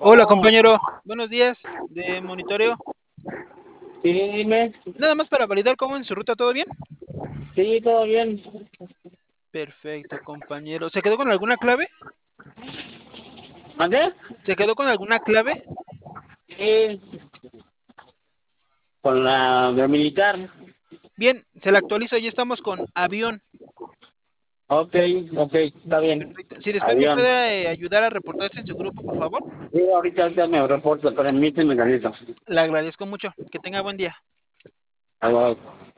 Hola compañero, buenos días de monitoreo. Sí, dime. Nada más para validar cómo en su ruta, ¿todo bien? Sí, todo bien. Perfecto, compañero. ¿Se quedó con alguna clave? ¿Mandé? ¿Se quedó con alguna clave? Sí, con la de militar. Bien, se la actualizo, ya estamos con avión. Ok, ok, está bien. Perfecto. Si después me Avión. puede ayudar a reportarse en su grupo, por favor. Sí, ahorita me reporto, permíteme, Carlito. Le agradezco mucho. Que tenga buen día. Algo.